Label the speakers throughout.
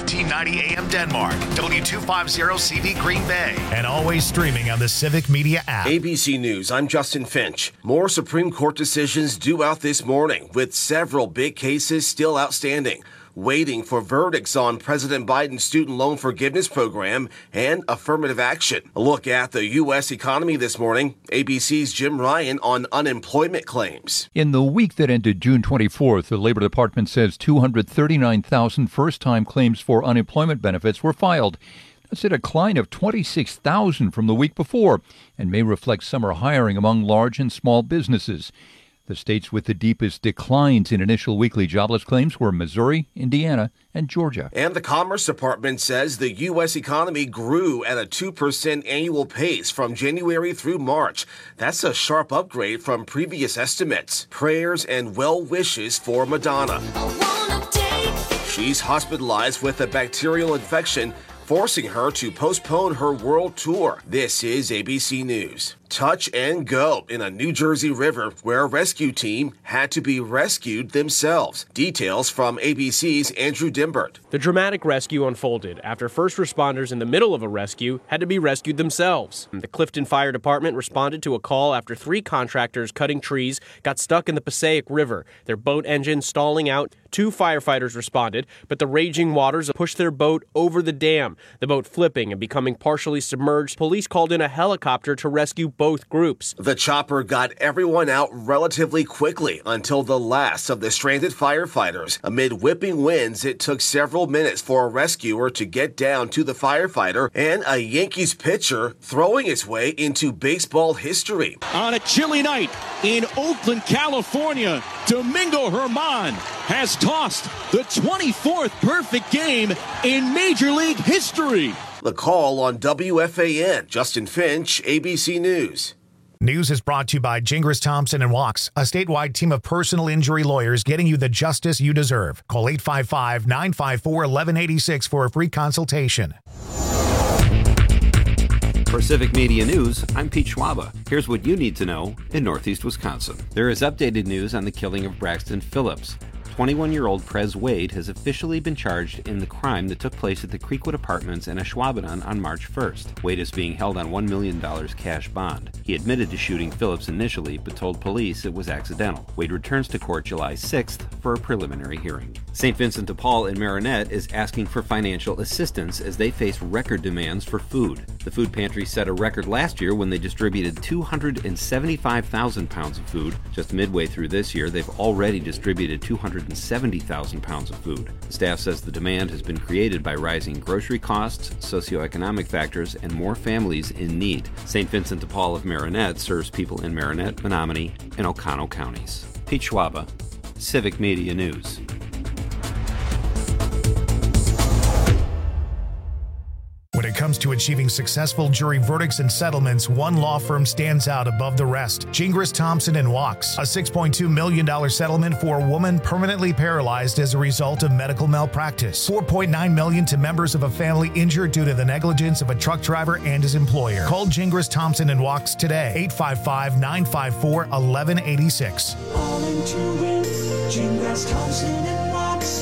Speaker 1: 1590 AM Denmark, W250CV Green Bay, and always streaming on the Civic Media app.
Speaker 2: ABC News, I'm Justin Finch. More Supreme Court decisions due out this morning, with several big cases still outstanding, waiting for verdicts on President Biden's student loan forgiveness program and affirmative action. A look at the U.S. economy this morning. ABC's Jim Ryan on unemployment claims.
Speaker 3: In the week that ended June 24th, the Labor Department says 239,000 first-time claims for unemployment benefits were filed. That's a decline of 26,000 from the week before and may reflect summer hiring among large and small businesses. The states with the deepest declines in initial weekly jobless claims were Missouri, Indiana, and Georgia.
Speaker 2: And the Commerce Department says the U.S. economy grew at a 2% annual pace from January through March. That's a sharp upgrade from previous estimates. Prayers and well wishes for Madonna. She's hospitalized with a bacterial infection, forcing her to postpone her world tour. This is ABC News. Touch and go in a New Jersey river where a rescue team had to be rescued themselves. Details from ABC's Andrew Dimbert.
Speaker 4: The dramatic rescue unfolded after first responders in the middle of a rescue had to be rescued themselves. The Clifton Fire Department responded to a call after 3 contractors cutting trees got stuck in the Passaic River, their boat engine stalling out. 2 firefighters responded, but the raging waters pushed their boat over the dam, the boat flipping and becoming partially submerged. Police called in a helicopter to rescue both groups.
Speaker 2: The chopper got everyone out relatively quickly until the last of the stranded firefighters. Amid whipping winds, it took several minutes for a rescuer to get down to the firefighter and a Yankees pitcher throwing his way into baseball history.
Speaker 5: On a chilly night in Oakland, California, Domingo Germán has tossed the 24th perfect game in Major League history.
Speaker 2: The Call on WFAN. Justin Finch, ABC News.
Speaker 1: News is brought to you by Gingras Thompson & Walks, a statewide team of personal injury lawyers getting you the justice you deserve. Call 855-954-1186 for a free consultation.
Speaker 6: For Civic Media News, I'm Pete Schwaba. Here's what you need to know in Northeast Wisconsin. There is updated news on the killing of Braxton Phillips. 21-year-old Prez Wade has officially been charged in the crime that took place at the Creekwood Apartments in Ashwaubenon on March 1st. Wade is being held on $1 million cash bond. He admitted to shooting Phillips initially, but told police it was accidental. Wade returns to court July 6th for a preliminary hearing. St. Vincent de Paul in Marinette is asking for financial assistance as they face record demands for food. The food pantry set a record last year when they distributed 275,000 pounds of food. Just midway through this year, they've already distributed 270,000 pounds of food. The staff says the demand has been created by rising grocery costs, socioeconomic factors, and more families in need. St. Vincent de Paul of Marinette serves people in Marinette, Menominee, and Oconto counties. Pete Schwaba, Civic Media News.
Speaker 1: When it comes to achieving successful jury verdicts and settlements, one law firm stands out above the rest. Gingras Thompson & Walks, a $6.2 million settlement for a woman permanently paralyzed as a result of medical malpractice. $4.9 million to members of a family injured due to the negligence of a truck driver and his employer. Call Gingras Thompson & Walks today, 855-954-1186.
Speaker 7: All into it, Gingras Thompson & Walks,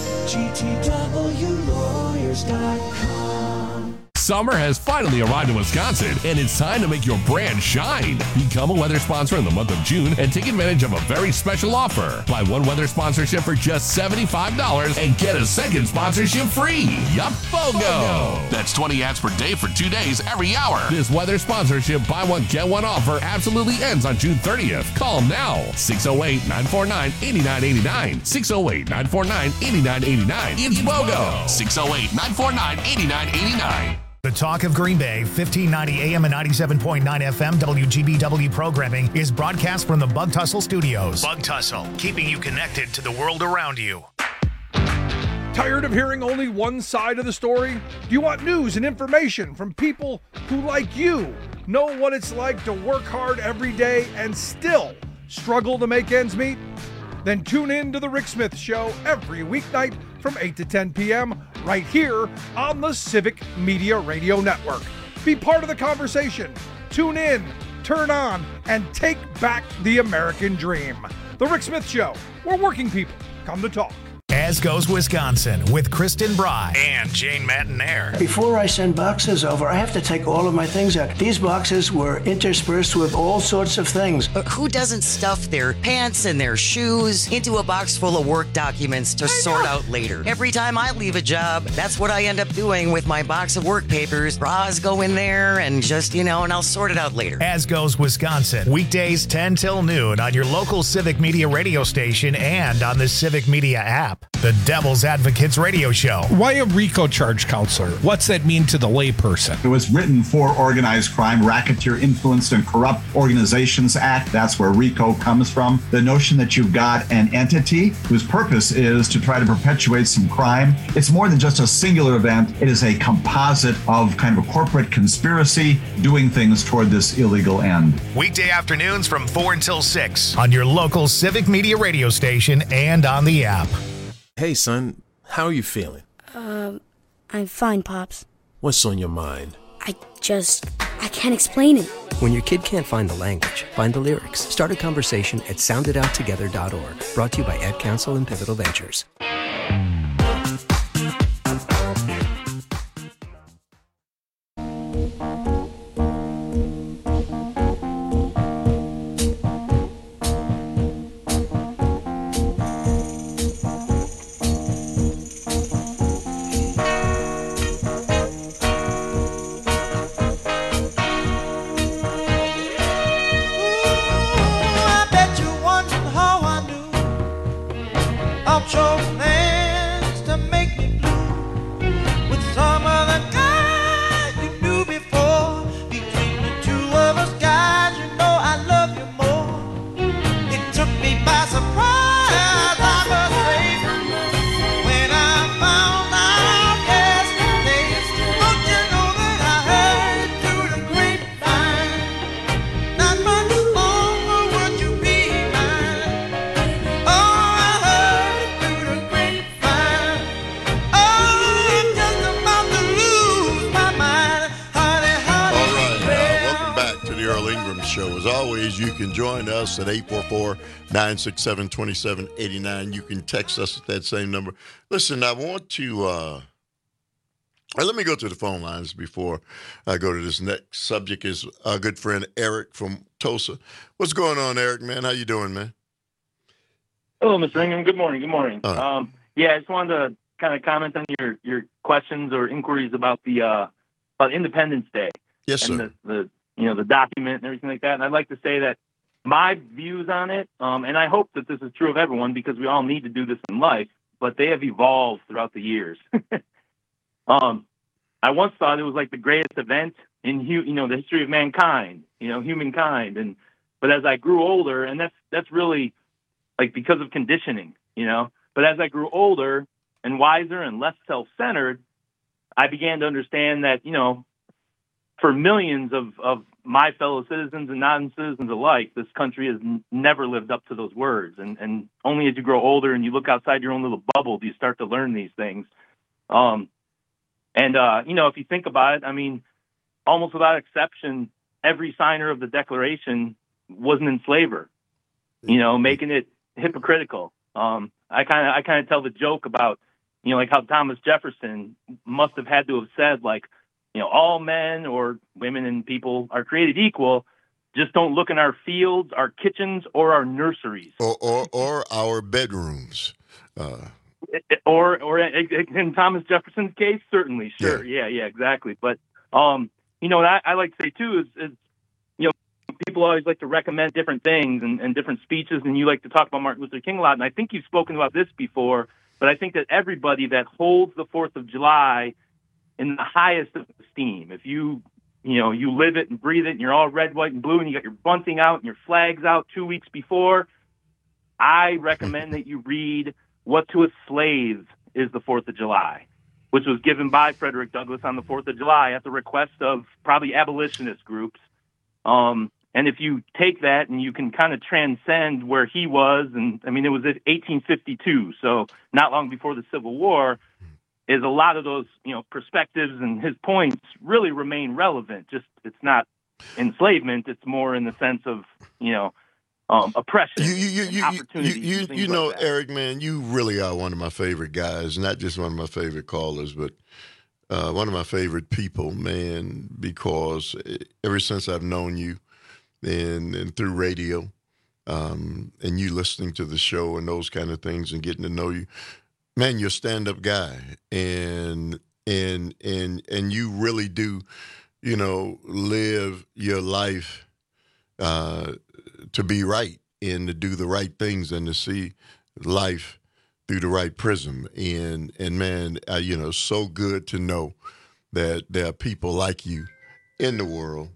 Speaker 7: GTWlawyers.com.
Speaker 8: Summer has finally arrived in Wisconsin, and it's time to make your brand shine. Become a weather sponsor in the month of June and take advantage of a very special offer. Buy one weather sponsorship for just $75 and get a second sponsorship free. Yup, BOGO! That's 20 ads per day for 2 days every hour. This weather sponsorship buy one, get one offer absolutely ends on June 30th. Call now. 608-949-8989. 608-949-8989. It's BOGO. 608-949-8989.
Speaker 1: The talk of Green Bay, 1590 AM and 97.9 FM WGBW programming is broadcast from the Bug Tussle Studios. Bug Tussle, keeping you connected to the world around you.
Speaker 9: Tired of hearing only one side of the story? Do you want news and information from people who, like you, know what it's like to work hard every day and still struggle to make ends meet? Then tune in to The Rick Smith Show every weeknight from 8 to 10 p.m. right here on the Civic Media Radio Network. Be part of the conversation. Tune in, turn on, and take back the American dream. The Rick Smith Show, where working people come to talk.
Speaker 1: As Goes Wisconsin with Kristen Bry and Jane Matinaire.
Speaker 10: Before I send boxes over, I have to take all of my things out. These boxes were interspersed with all sorts of things.
Speaker 11: Who doesn't stuff their pants and their shoes into a box full of work documents to sort out later? Every time I leave a job, that's what I end up doing with my box of work papers. Bras go in there and just, and I'll sort it out later.
Speaker 1: As Goes Wisconsin, weekdays 10 till noon on your local Civic Media radio station and on the Civic Media app. The Devil's Advocates Radio Show.
Speaker 12: Why a RICO charge counselor? What's that mean to the layperson?
Speaker 13: It was written for Organized Crime, Racketeer Influenced and Corrupt Organizations Act. That's where RICO comes from. The notion that you've got an entity whose purpose is to try to perpetuate some crime. It's more than just a singular event. It is a composite of kind of a corporate conspiracy doing things toward this illegal end.
Speaker 1: Weekday afternoons from 4 until 6 on your local Civic Media radio station and on the app.
Speaker 14: Hey, son, how are you feeling?
Speaker 15: I'm fine, Pops.
Speaker 14: What's on your mind?
Speaker 15: I can't explain it.
Speaker 16: When your kid can't find the language, find the lyrics. Start a conversation at sounditouttogether.org. Brought to you by Ad Council and Pivotal Ventures.
Speaker 17: At 844-967-2789. You can text us at that same number. Listen, I want to let me go to the phone lines before I go to this next subject. Is our good friend Eric from Tulsa. What's going on, Eric, man? How you doing, man?
Speaker 18: Hello, Mr. Ingham. Good morning. I just wanted to kind of comment on your questions or inquiries about the about Independence Day.
Speaker 17: Yes, sir.
Speaker 18: And the document and everything like that. And I'd like to say that my views on it, and I hope that this is true of everyone because we all need to do this in life, but they have evolved throughout the years. I once thought it was like the greatest event in the history of mankind, humankind. But as I grew older, and that's really like because of conditioning, but as I grew older and wiser and less self-centered, I began to understand that, for millions of my fellow citizens and non-citizens alike, this country has never lived up to those words. And only as you grow older and you look outside your own little bubble, do you start to learn these things. If you think about it, I mean, almost without exception, every signer of the Declaration was an enslaver, making it hypocritical. I kind of tell the joke about, like how Thomas Jefferson must have had to have said, like, all men or women and people are created equal. Just don't look in our fields, our kitchens, or our nurseries,
Speaker 17: or our bedrooms.
Speaker 18: Or in Thomas Jefferson's case, certainly, sure, yeah, exactly. But what I like to say too is people always like to recommend different things and different speeches, and you like to talk about Martin Luther King a lot. And I think you've spoken about this before, but I think that everybody that holds the 4th of July in the highest of esteem, if you live it and breathe it, and you're all red, white, and blue, and you got your bunting out and your flags out 2 weeks before, I recommend that you read What to a Slave is the 4th of July, which was given by Frederick Douglass on the 4th of July at the request of probably abolitionist groups. And if you take that and you can kind of transcend where he was, and I mean, it was at 1852, so not long before the Civil War, is a lot of those, perspectives and his points really remain relevant. Just it's not enslavement; it's more in the sense of, oppression,
Speaker 17: you know, Eric, man, you really are one of my favorite guys. Not just one of my favorite callers, but one of my favorite people, man. Because ever since I've known you, and through radio, and you listening to the show and those kind of things, and getting to know you, man, you're a stand-up guy, and you really do, you know, live your life to be right and to do the right things and to see life through the right prism. And man, you know, so good to know that there are people like you in the world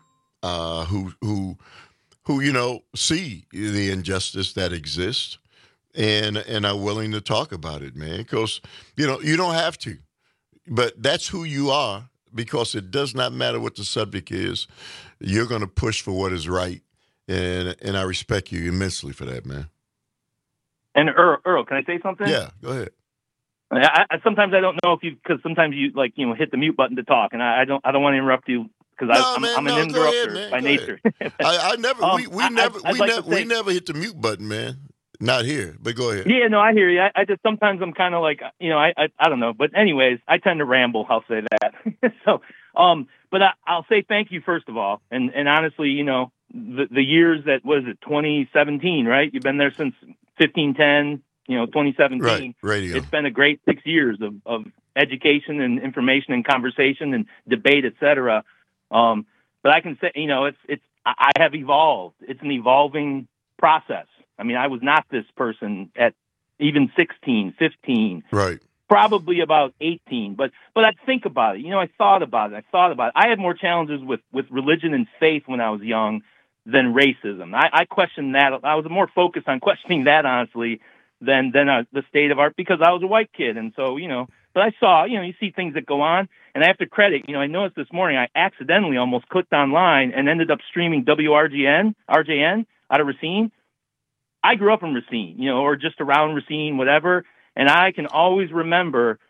Speaker 17: who you know see the injustice that exists and are willing to talk about it, man. Because you know you don't have to, but that's who you are. Because it does not matter what the subject is, you're going to push for what is right, and I respect you immensely for that, man.
Speaker 18: And Earl, can I say something?
Speaker 17: Yeah, go ahead.
Speaker 18: I sometimes I don't know if you, because sometimes you like, you know, hit the mute button to talk, and I don't want to interrupt you because I'm an interrupter by nature.
Speaker 17: I never we never hit the mute button, man. Not here, but go ahead.
Speaker 18: Yeah, no, I hear you. I just sometimes I'm kind of like, you know, I don't know, but anyways, I tend to ramble. I'll say that. So, but I'll say thank you first of all, and honestly, you know, the years that was it 2017, right? You've been there since 1510, you know, 2017.
Speaker 17: Right, radio.
Speaker 18: It's been a great 6 years of education and information and conversation and debate, etc. But I can say, you know, I have evolved. It's an evolving process. I mean, I was not this person at even 16, 15.
Speaker 17: Right.
Speaker 18: Probably about 18. But I'd think about it. You know, I thought about it. I had more challenges with religion and faith when I was young than racism. I questioned that. I was more focused on questioning that, honestly, than the state of art, because I was a white kid. And so, you know, but I saw, you know, you see things that go on. And I have to credit, you know, I noticed this morning I accidentally almost clicked online and ended up streaming RJN out of Racine. I grew up in Racine, you know, or just around Racine, whatever. And I can always remember,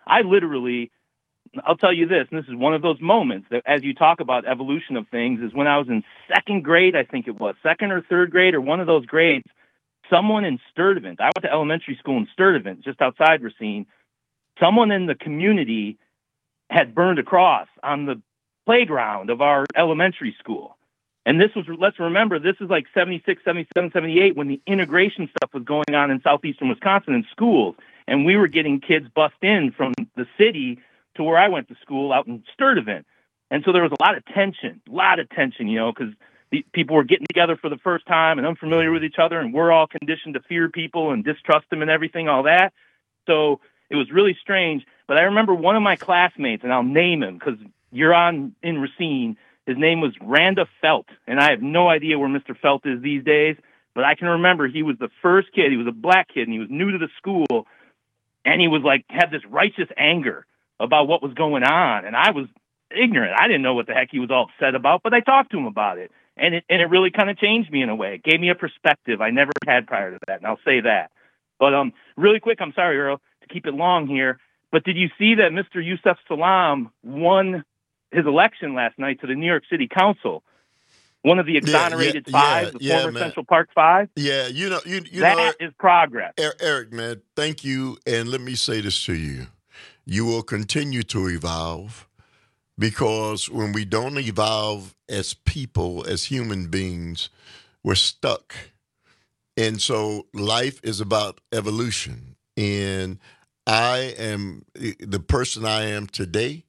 Speaker 18: I'll tell you this, and this is one of those moments that as you talk about evolution of things, is when I was in second grade, I think it was, second or third grade, or one of those grades, someone in Sturtevant, I went to elementary school in Sturtevant, just outside Racine, someone in the community had burned a cross on the playground of our elementary school. And this was, let's remember, this is like 76, 77, 78, when the integration stuff was going on in southeastern Wisconsin in schools. And we were getting kids bussed in from the city to where I went to school out in Sturtevant. And so there was a lot of tension, you know, because people were getting together for the first time and unfamiliar with each other. And we're all conditioned to fear people and distrust them and everything, all that. So it was really strange. But I remember one of my classmates, and I'll name him because you're on in Racine. His name was Randa Felt, and I have no idea where Mr. Felt is these days, but I can remember he was the first kid. He was a black kid, and he was new to the school, and he was like, had this righteous anger about what was going on, and I was ignorant. I didn't know what the heck he was all upset about, but I talked to him about it, and it really kind of changed me in a way. It gave me a perspective I never had prior to that, and I'll say that. But really quick, I'm sorry, Earl, to keep it long here, but did you see that Mr. Yusef Salaam won his election last night to the New York City Council? One of the exonerated five, the former Central Park Five.
Speaker 17: Yeah, you know,
Speaker 18: that is progress.
Speaker 17: Eric, man, thank you. And let me say this to you. You will continue to evolve, because when we don't evolve as people, as human beings, we're stuck. And so life is about evolution. And I am the person I am today.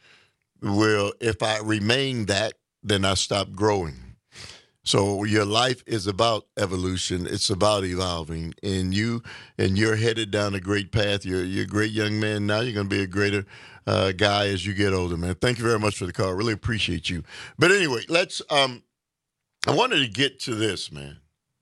Speaker 17: Well, if I remain that, then I stop growing. So your life is about evolution. It's about evolving, and you're headed down a great path. You're a great young man now. You're going to be a greater guy as you get older, man. Thank you very much for the call. Really appreciate you. But anyway, let's. I wanted to get to this, man.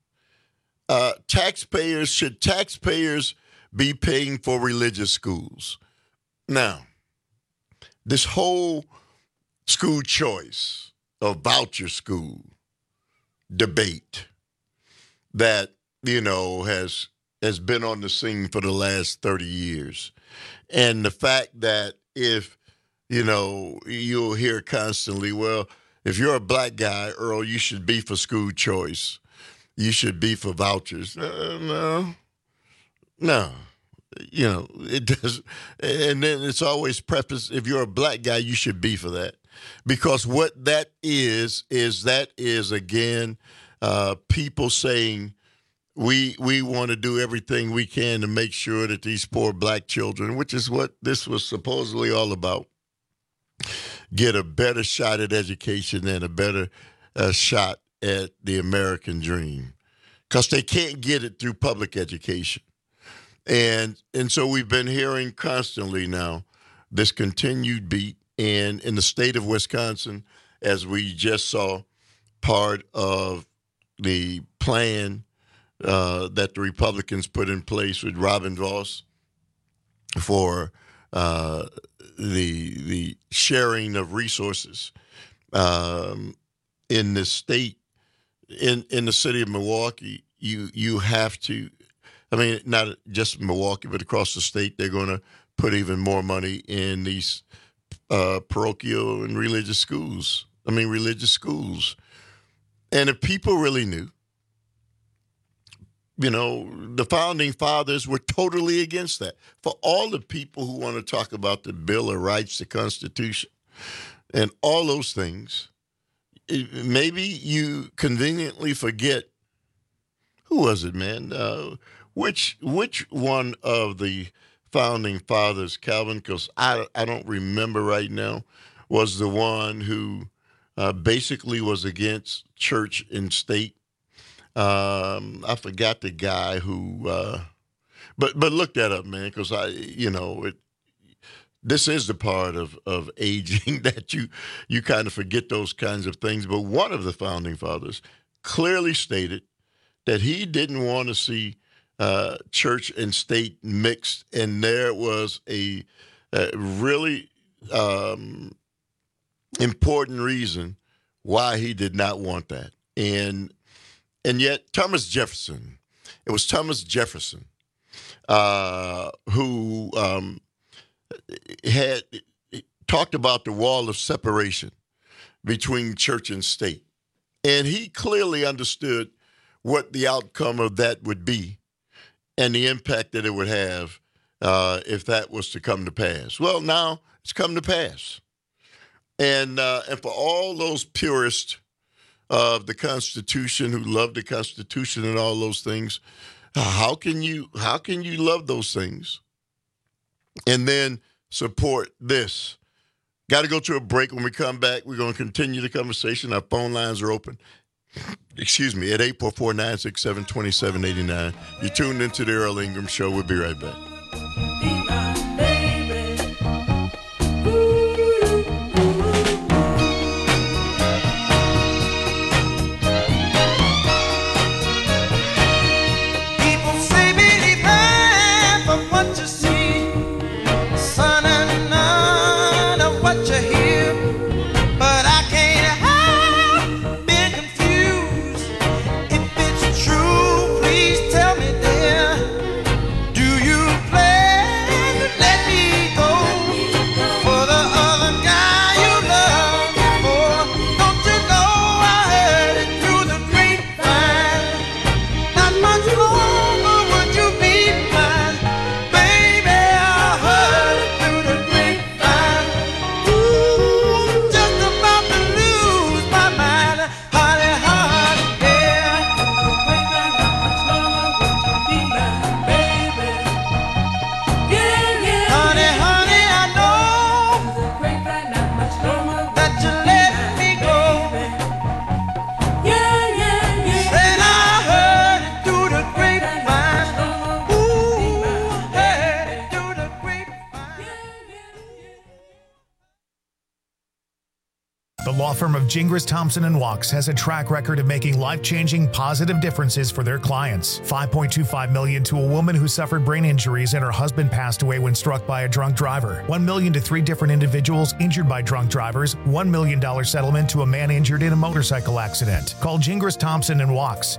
Speaker 17: Should taxpayers be paying for religious schools? Now, this whole school choice or voucher school debate that, you know, has been on the scene for the last 30 years. And the fact that if, you know, you'll hear constantly, well, if you're a black guy, Earl, you should be for school choice. you should be for vouchers. No. You know, it does. And then it's always prefaced, if you're a black guy, you should be for that. Because what that is again, people saying we want to do everything we can to make sure that these poor black children, which is what this was supposedly all about, get a better shot at education and a better shot at the American dream. Because they can't get it through public education. And so we've been hearing constantly now this continued beat. And in the state of Wisconsin, as we just saw, part of the plan that the Republicans put in place with Robin Vos for the sharing of resources in the state, in the city of Milwaukee, you have to, I mean, not just Milwaukee, but across the state, they're going to put even more money in these parochial and religious schools. And if people really knew, you know, the founding fathers were totally against that. For all the people who want to talk about the Bill of Rights, the Constitution, and all those things, maybe you conveniently forget, who was it, man? Which one of the founding fathers, Calvin, because I don't remember right now, was the one who basically was against church and state. I forgot the guy who, but look that up, man, because this is the part of aging that you kind of forget those kinds of things. But one of the founding fathers clearly stated that he didn't want to see church and state mixed, and there was a really important reason why he did not want that. And yet it was Thomas Jefferson who had talked about the wall of separation between church and state. And he clearly understood what the outcome of that would be and the impact that it would have if that was to come to pass. Well, now it's come to pass. And for all those purists of the Constitution who love the Constitution and all those things, how can you love those things and then support this? Got to go to a break. When we come back, we're going to continue the conversation. Our phone lines are open. Excuse me, at 844-967-2789. You're tuned into the Earl Ingram Show. We'll be right back.
Speaker 1: Firm of Gingras, Thompson & Walks has a track record of making life-changing positive differences for their clients. $5.25 million to a woman who suffered brain injuries and her husband passed away when struck by a drunk driver. $1 million to 3 different individuals injured by drunk drivers. $1 million settlement to a man injured in a motorcycle accident. Call Gingras, Thompson & Walks,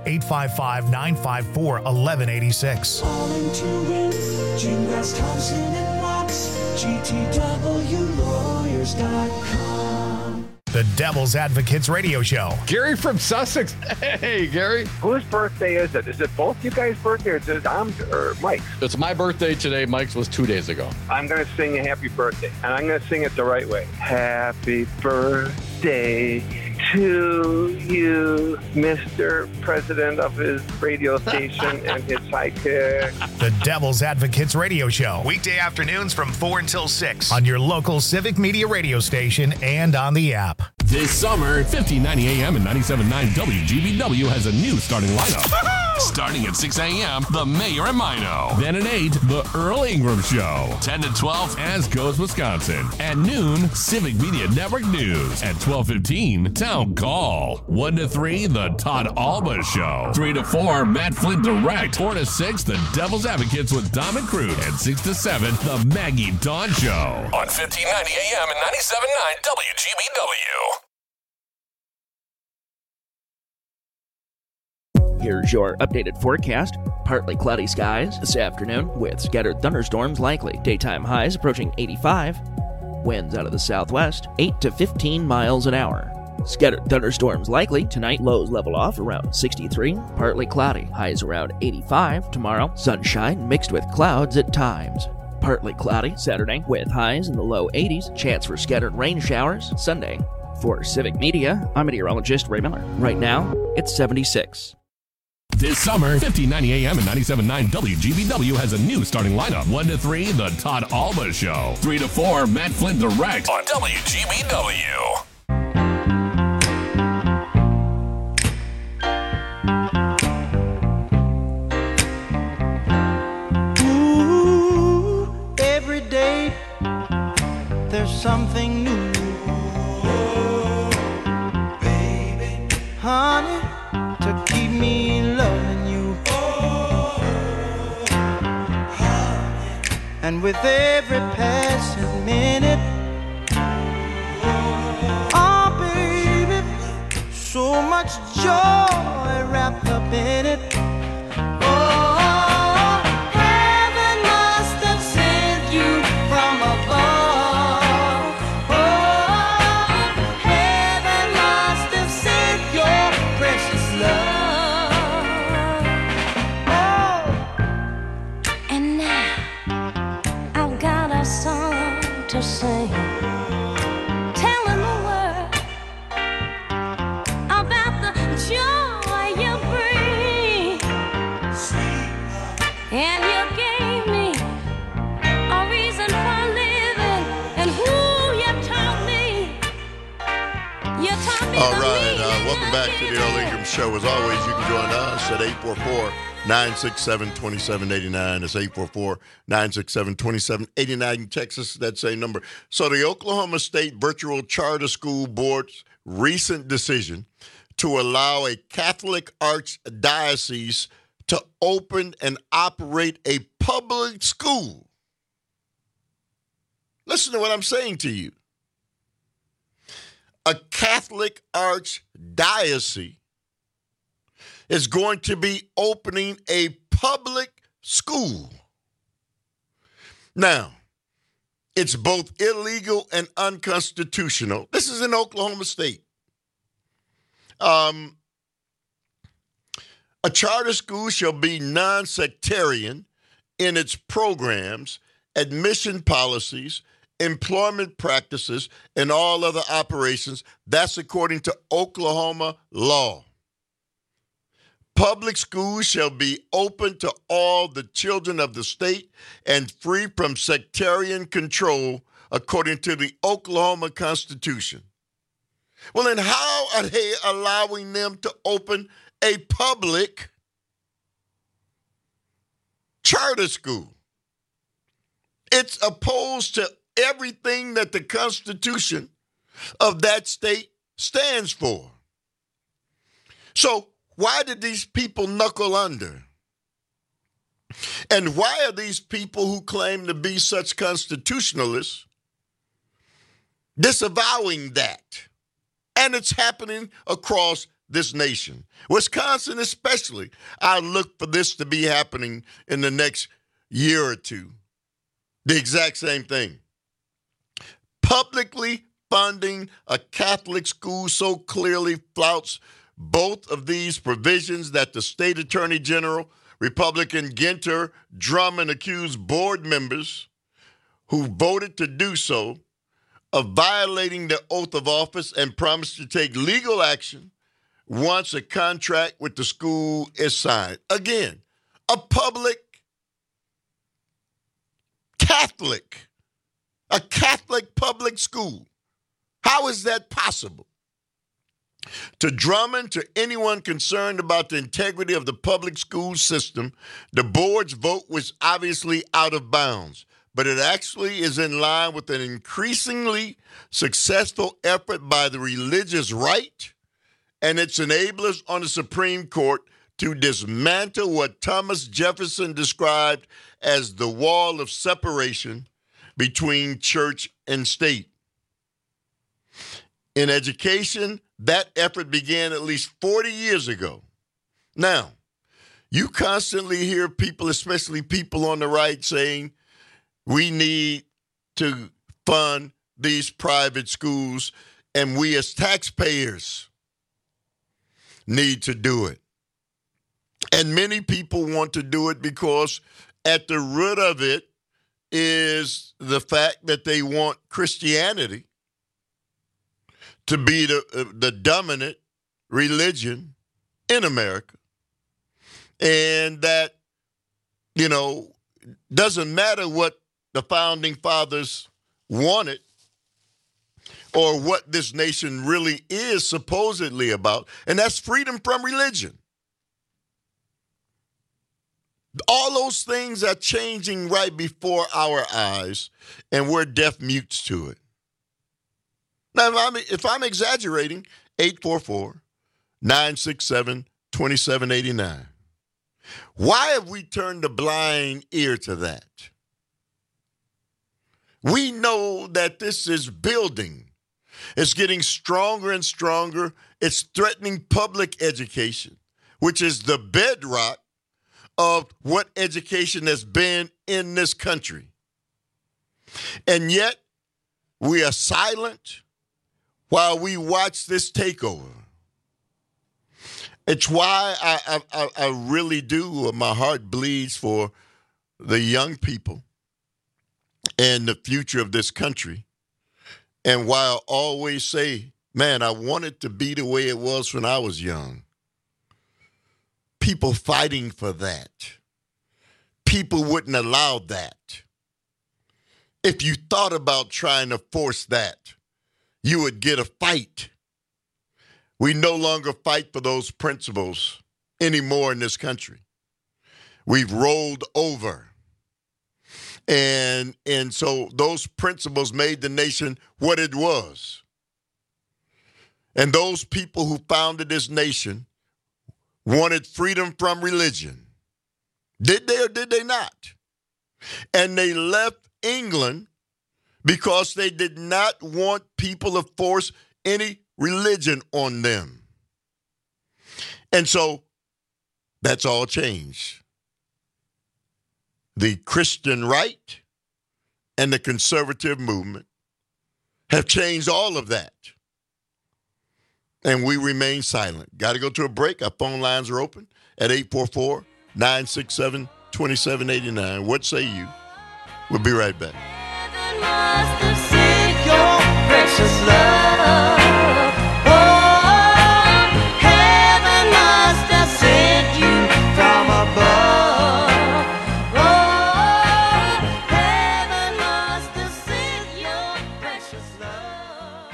Speaker 1: 855-954-1186.
Speaker 7: Calling to win, Gingras, Thompson & Walks, GTWlawyers.com.
Speaker 1: The Devil's Advocates Radio Show.
Speaker 19: Gary from Sussex. Hey, Gary.
Speaker 20: Whose birthday is it? Is it both you guys' birthday, or is it or Mike's?
Speaker 19: It's my birthday today. Mike's was 2 days ago.
Speaker 20: I'm going to sing a happy birthday, and I'm going to sing it the right way. Happy birthday to you, Mr. President of his radio station and his sidekick.
Speaker 1: The Devil's Advocates Radio Show. Weekday afternoons from 4 until 6 on your local Civic Media radio station and on the app.
Speaker 8: This summer, 1590 AM and 97.9 WGBW has a new starting lineup. Starting at 6 a.m., The Mayor and Mino. Then at 8, The Earl Ingram Show. 10 to 12, As Goes Wisconsin. At noon, Civic Media Network News. At 12:15, Town Call. 1 to 3, The Todd Alba Show. 3 to 4, Matt Flint Direct. 4 to 6, The Devil's Advocates with Dom and Crude. And 6 to 7, The Maggie Dawn Show. On 1590 AM and 97.9 WGBW.
Speaker 21: Here's your updated forecast. Partly cloudy skies this afternoon with scattered thunderstorms likely. Daytime highs approaching 85. Winds out of the southwest, 8 to 15 miles an hour. Scattered thunderstorms likely tonight. Lows level off around 63. Partly cloudy. Highs around 85. Tomorrow, sunshine mixed with clouds at times. Partly cloudy Saturday with highs in the low 80s. Chance for scattered rain showers Sunday. For Civic Media, I'm meteorologist Ray Miller. Right now, it's 76.
Speaker 8: This summer, 1590 AM and 97.9 WGBW has a new starting lineup. 1 to 3, The Todd Alba Show. 3 to 4, Matt Flint Direct on WGBW.
Speaker 22: Ooh, every day there's something new. Oh, baby, honey, to keep me loving you. Oh, honey. And with every passing minute, oh baby, so much joy wrapped up in it. Oh, heaven must have sent you from above. Oh, heaven must have sent your precious love.
Speaker 23: And now I've got a song to sing, telling the world about the joy you bring. And you gave me a reason for living, and who you taught me. You taught me.
Speaker 17: All right, welcome back to the Earl Ingram Show. As always, you can join us at 844-967-2789. It's 844-967-2789. Texas, that same number. So the Oklahoma State Virtual Charter School Board's recent decision to allow a Catholic archdiocese to open and operate a public school. Listen to what I'm saying to you. A Catholic archdiocese is going to be opening a public school. Now, it's both illegal and unconstitutional. This is in Oklahoma State. A charter school shall be non-sectarian in its programs, admission policies, employment practices, and all other operations. That's according to Oklahoma law. Public schools shall be open to all the children of the state and free from sectarian control according to the Oklahoma Constitution. Well, then how are they allowing them to open a public charter school? It's opposed to everything that the Constitution of that state stands for. So why did these people knuckle under? And why are these people who claim to be such constitutionalists disavowing that? And it's happening across this nation. Wisconsin especially. I look for this to be happening in the next year or two. The exact same thing. Publicly funding a Catholic school so clearly flouts both of these provisions that the state attorney general, Republican Ginter Drummond, accused board members who voted to do so of violating the oath of office and promised to take legal action once a contract with the school is signed. Again, a public Catholic, a Catholic public school. How is that possible? To Drummond, to anyone concerned about the integrity of the public school system, the board's vote was obviously out of bounds, but it actually is in line with an increasingly successful effort by the religious right and its enablers on the Supreme Court to dismantle what Thomas Jefferson described as the wall of separation between church and state. In education, that effort began at least 40 years ago. Now, you constantly hear people, especially people on the right, saying we need to fund these private schools and we as taxpayers need to do it. And many people want to do it because at the root of it is the fact that they want Christianity to be the dominant religion in America. And that, doesn't matter what the founding fathers wanted or what this nation really is supposedly about, and that's freedom from religion. All those things are changing right before our eyes, and we're deaf mutes to it. Now, if I'm exaggerating, 844-967-2789. Why have we turned a blind ear to that? We know that this is building. It's getting stronger and stronger. It's threatening public education, which is the bedrock of what education has been in this country. And yet, we are silent while we watch this takeover. It's why I really do, my heart bleeds for the young people and the future of this country. And why I always say, man, I want it to be the way it was when I was young. People fighting for that. People wouldn't allow that. If you thought about trying to force that, you would get a fight. We no longer fight for those principles anymore in this country. We've rolled over. And so those principles made the nation what it was. And those people who founded this nation wanted freedom from religion. Did they or did they not? And they left England because they did not want people to force any religion on them. And so that's all changed. The Christian right and the conservative movement have changed all of that. And we remain silent. Got to go to a break. Our phone lines are open at 844-967-2789. What say you? We'll be right back.
Speaker 22: Must have sent your precious love. Oh, heaven must have sent you from above. Oh, heaven must have sent your precious love.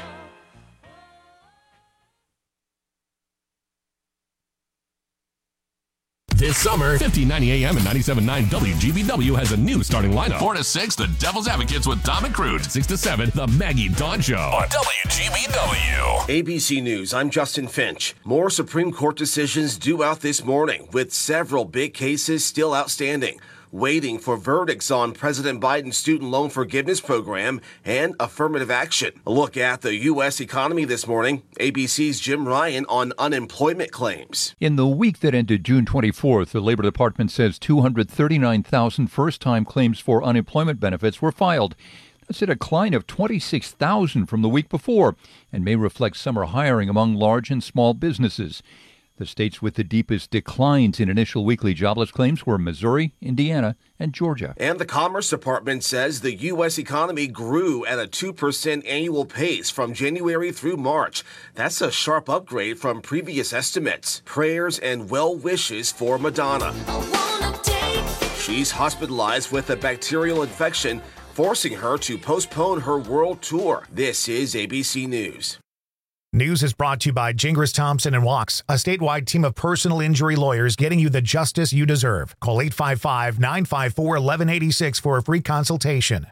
Speaker 8: This summer, 1590 AM and 97.9 WGBW has a new starting lineup. 4 to 6, The Devil's Advocates with Dom and Crude. 6 to 7, The Maggie Dawn Show on WGBW.
Speaker 2: ABC News, I'm Justin Finch. More Supreme Court decisions due out this morning, with several big cases still outstanding, waiting for verdicts on President Biden's student loan forgiveness program and affirmative action. A look at the U.S. economy this morning. ABC's Jim Ryan on unemployment claims.
Speaker 3: In the week that ended June 24th, the Labor Department says 239,000 first-time claims for unemployment benefits were filed. That's a decline of 26,000 from the week before and may reflect summer hiring among large and small businesses. The states with the deepest declines in initial weekly jobless claims were Missouri, Indiana, and Georgia.
Speaker 2: And the Commerce Department says the U.S. economy grew at a 2% annual pace from January through March. That's a sharp upgrade from previous estimates. Prayers and well wishes for Madonna. She's hospitalized with a bacterial infection, forcing her to postpone her world tour. This is ABC News.
Speaker 1: News is brought to you by Gingras Thompson and Walks, a statewide team of personal injury lawyers getting you the justice you deserve. Call 855-954-1186 for a free consultation.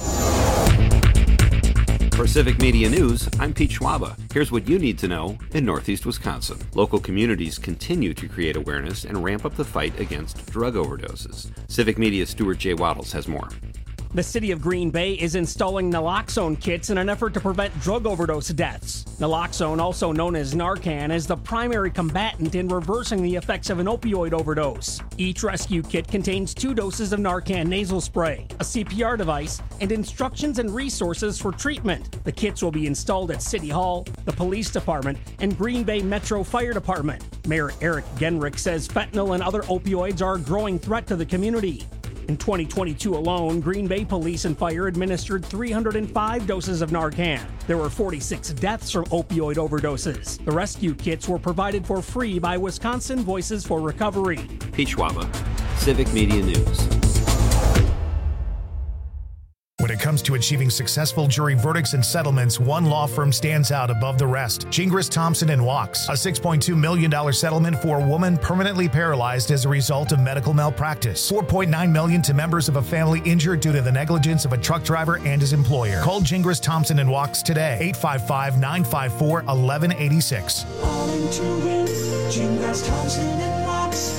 Speaker 4: For Civic Media News, I'm Pete Schwaba. Here's what you need to know in Northeast Wisconsin. Local communities continue to create awareness and ramp up the fight against drug overdoses. Civic Media Stuart J. Waddles has more.
Speaker 5: The city of Green Bay is installing naloxone kits in an effort to prevent drug overdose deaths. Naloxone, also known as Narcan, is the primary combatant in reversing the effects of an opioid overdose. Each rescue kit contains 2 doses of Narcan nasal spray, a CPR device, and instructions and resources for treatment. The kits will be installed at City Hall, the Police Department, and Green Bay Metro Fire Department. Mayor Eric Genrich says fentanyl and other opioids are a growing threat to the community. In 2022 alone, Green Bay Police and Fire administered 305 doses of Narcan. There were 46 deaths from opioid overdoses. The rescue kits were provided for free by Wisconsin Voices for Recovery.
Speaker 4: Pete Schwaba, Civic Media News.
Speaker 1: When it comes to achieving successful jury verdicts and settlements, one law firm stands out above the rest. Gingras Thompson and Walks, a $6.2 million settlement for a woman permanently paralyzed as a result of medical malpractice. $4.9 million to members of a family injured due to the negligence of a truck driver and his employer. Call Gingras Thompson and Walks today, 855-954-1186.
Speaker 7: All into it, Gingras Thompson and Walks,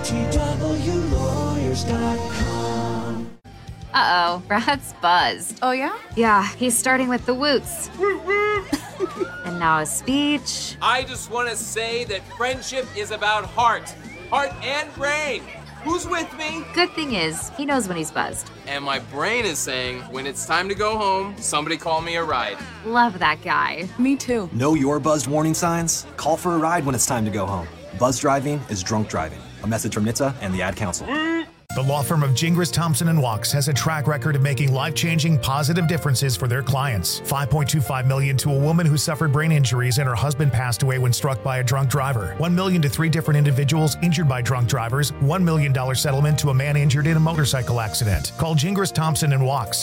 Speaker 7: GTWlawyers.com.
Speaker 6: Uh-oh, Brad's buzzed.
Speaker 24: Oh, yeah?
Speaker 6: Yeah, he's starting with the woots. And now a speech.
Speaker 25: I just want to say that friendship is about heart and brain. Who's with me?
Speaker 6: Good thing is, he knows when he's buzzed.
Speaker 25: And my brain is saying, when it's time to go home, somebody call me a ride.
Speaker 6: Love that guy.
Speaker 24: Me too.
Speaker 26: Know your buzzed warning signs? Call for a ride when it's time to go home. Buzz driving is drunk driving. A message from NHTSA and the Ad Council.
Speaker 1: The law firm of Gingras Thompson and Walks has a track record of making life-changing positive differences for their clients. $5.25 million to a woman who suffered brain injuries and her husband passed away when struck by a drunk driver. $1 million to 3 different individuals injured by drunk drivers. $1 million settlement to a man injured in a motorcycle accident. Call Gingras Thompson and Walks,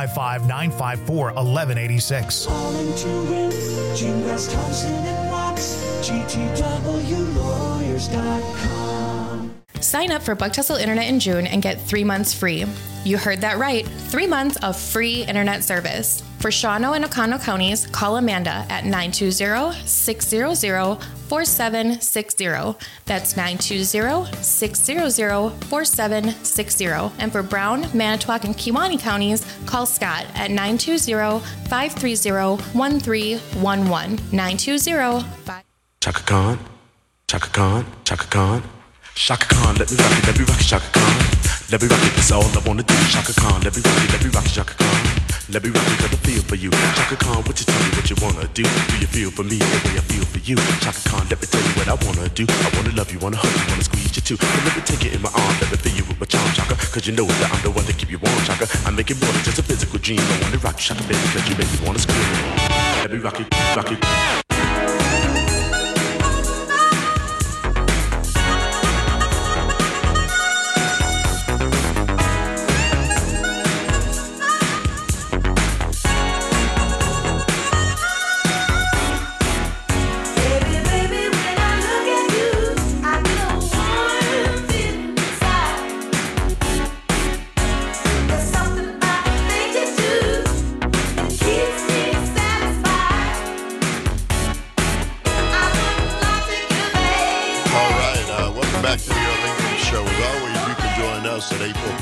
Speaker 1: 855-954-1186.
Speaker 7: All into it, Gingras Thompson and Walks, GTWlawyers.com.
Speaker 27: Sign up for Bug Tussle Internet in June and get 3 months free. You heard that right, 3 months of free internet service. For Shawano and Oconto counties, call Amanda at 920-600-4760. That's 920-600-4760. And for Brown, Manitowoc, and Kewaunee counties, call Scott at 920-530-1311. 920-5...
Speaker 14: Chaka Khan, Chaka Khan, Chaka Khan. Shaka Khan, let me rock it, Shaka Khan. Let me rock it, that's all I wanna do. Shaka Khan, let me rock it, Shaka Khan. Let me rock it, cause I feel for you. Shaka Khan, what you tell me what you wanna do? Do you feel for me the way I feel for you? Shaka Khan, let me tell you what I wanna do. I wanna love you, wanna hug you, wanna squeeze you too. And let me take it in my arms, let me fill you with my charm, Shaka. Cause you know that I'm the one to keep you warm, Shaka. I make it more than just a physical dream. I wanna rock you, Shaka, baby, cause you make me wanna scream. Let me rock it, rock it.
Speaker 17: us at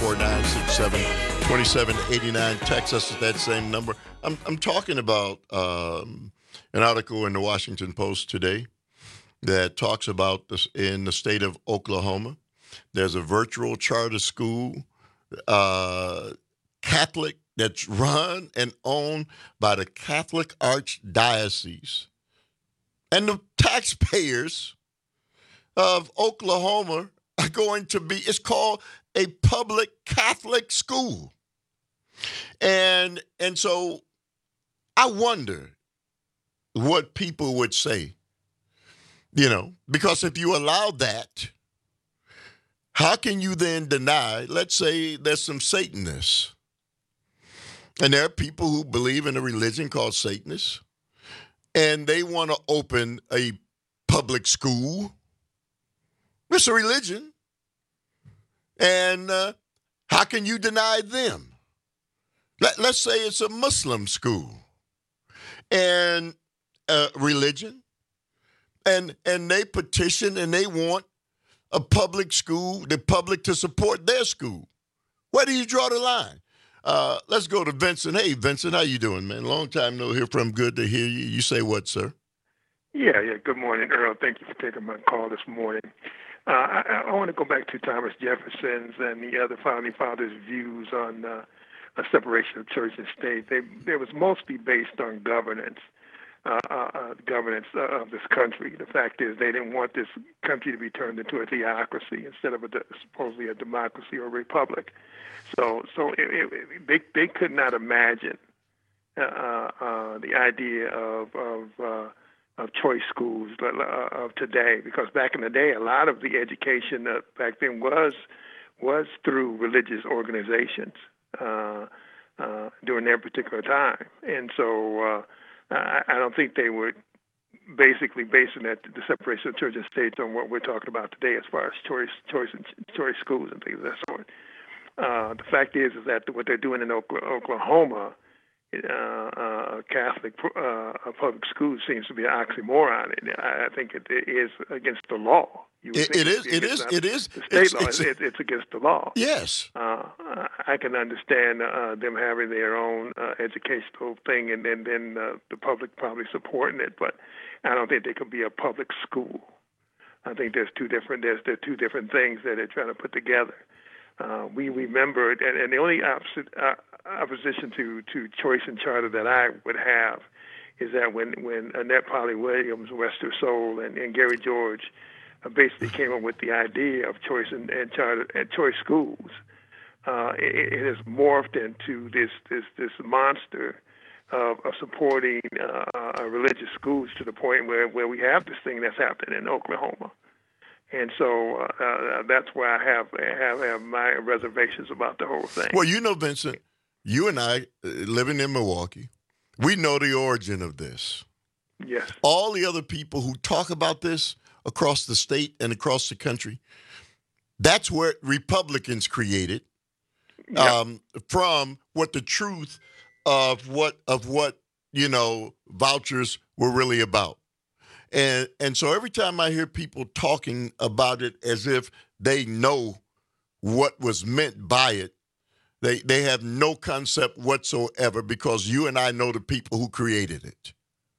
Speaker 17: 844-967-2789. Text us at that same number. I'm talking about an article in the Washington Post today that talks about this in the state of Oklahoma. There's a virtual charter school, Catholic that's run and owned by the Catholic Archdiocese. And the taxpayers of Oklahoma are going to be, it's called a public Catholic school. And so I wonder what people would say, because if you allow that, how can you then deny, let's say there's some Satanists, and there are people who believe in a religion called Satanists, and they want to open a public school. It's a religion. And how can you deny them? Let's say it's a Muslim school and religion, and they petition and they want a public school, the public to support their school. Where do you draw the line? Let's go to Vincent. Hey, Vincent, how you doing, man? Long time no hear from. Good to hear you. You say what, sir?
Speaker 9: Yeah. Good morning, Earl. Thank you for taking my call this morning. I want to go back to Thomas Jefferson's and the other founding fathers' views on a separation of church and state. They was mostly based on governance of this country. The fact is they didn't want this country to be turned into a theocracy instead of supposedly a democracy or republic. So they could not imagine the idea of choice schools of today, because back in the day, a lot of the education back then was through religious organizations during their particular time, and so I don't think they were basically basing the separation of church and state on what we're talking about today, as far as choice schools and things of that sort. The fact is that what they're doing in Oklahoma, Catholic public schools, seems to be an oxymoron. I think it is against the law. It is.
Speaker 17: The
Speaker 9: state law. It's against the law.
Speaker 17: Yes.
Speaker 9: I can understand them having their own educational thing, and then the public probably supporting it. But I don't think they could be a public school. I think there's two different things that they're trying to put together. We remember, and the only opposition to choice and charter that I would have is that when Annette Polly Williams, Wester Soul, and Gary George basically came up with the idea of choice and charter and choice schools, it has morphed into this monster of supporting religious schools, to the point where we have this thing that's happening in Oklahoma. And so that's why I have my reservations about the whole thing.
Speaker 17: Well, Vincent, you and I, living in Milwaukee, we know the origin of this.
Speaker 9: Yes.
Speaker 17: All the other people who talk about this across the state and across the country, that's where Republicans created from what the truth of what vouchers were really about. And so every time I hear people talking about it as if they know what was meant by it, they have no concept whatsoever, because you and I know the people who created it.